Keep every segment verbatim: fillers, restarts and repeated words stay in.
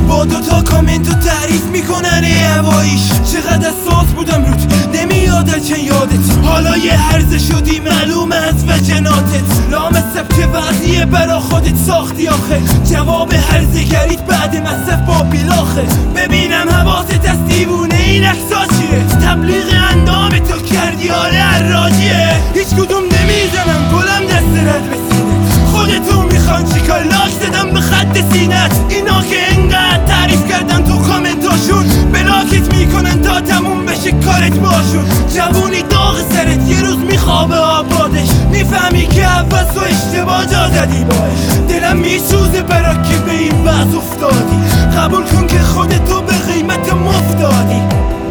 با دوتا کامنت و تعریف میکنن هواییش. چقدر اساس بودم رود نمیاده چه یادت، حالا یه هرزه شدی معلوم از وجناتت. لام سبت وضعیه برا خودت ساختی آخه، جواب هرزه گرید بعد مصرف با بیلاخه. ببینم حواست از دیوونه این اکسا چیه، تبلیغ اندام تو کردی آره عراجیه. هیچ کدوم نمیزنم گلم دست رد بسینه، خودتون میخوان چیکار لاک زدم به خط سینت. اینا که انقدر تعریف کردن تو کامنتاشون بلاکت میکنن تا تموم بشه کارت باشون. جوونی داغ سرت یه روز میخوابه آبادش، میفهمی که عوض و اشتباه جا زدی باش. دلم میسوزه برا که به این وضع افتادی، قبول کن که خودتو به قیمت مفتادی.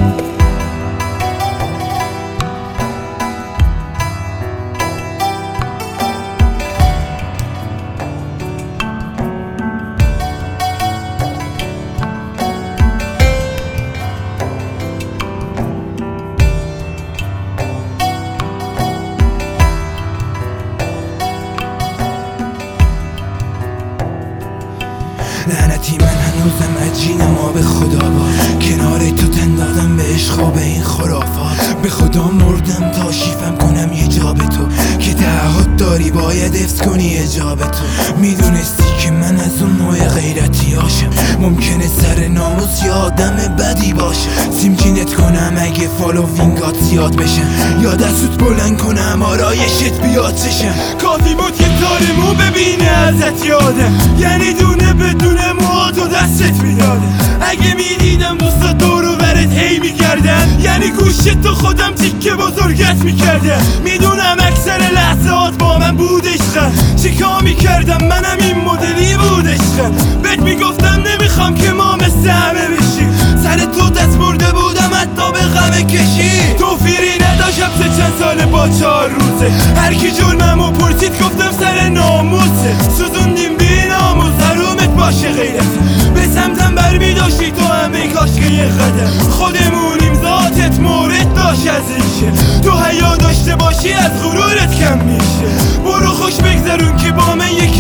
لعنتی من هنوزم عجینم آب خدا با، کنار تو تن دادم به عشق و به این خرافات. به خدا مردم تا شیفم کنم یه جا به تو، که تعهد داری باید حفظ کنی اجاب تو. میدونستی که من از اون نوع غیرتی هاشم، ممکنه سر ناموس یا آدم بدی باشه. سیمجینت کنم اگه فالووینگات زیاد بشن، یا دستت بلند کنم آرایشت بیاد چشم. کافی بود که تار مو ببینه ازت یادم، یعنی دونه بدون موهاتو دستت میداده. اگه میدیدم دوستا دورو برت هی میکردن، یعنی گوشت تو خودم تیکه بزرگت میکردم. میدونم اکثر لحظات با من بود عشقم، چیکار میکردم منم این مدلی بود عشقم. بهت میگفتم نمیخوام که ما مثل همه بشیم، سر تو دست برده بودم حتی به غم کشی. توفیری نداشتم سه چند ساله با چهار روزه، هر کی جرممو پرسید گفتم سر ناموسه. سوزوندیم بی ناموس حرومت باشه غیرت، به سمتم بر میداشتی تو همه کاش که یه قدم. خودمونیم ذاتت مورد داشت از اینشه، تو حیا داشته باشی از غرورت کم میشه. برو خوش بگذرون که با من یک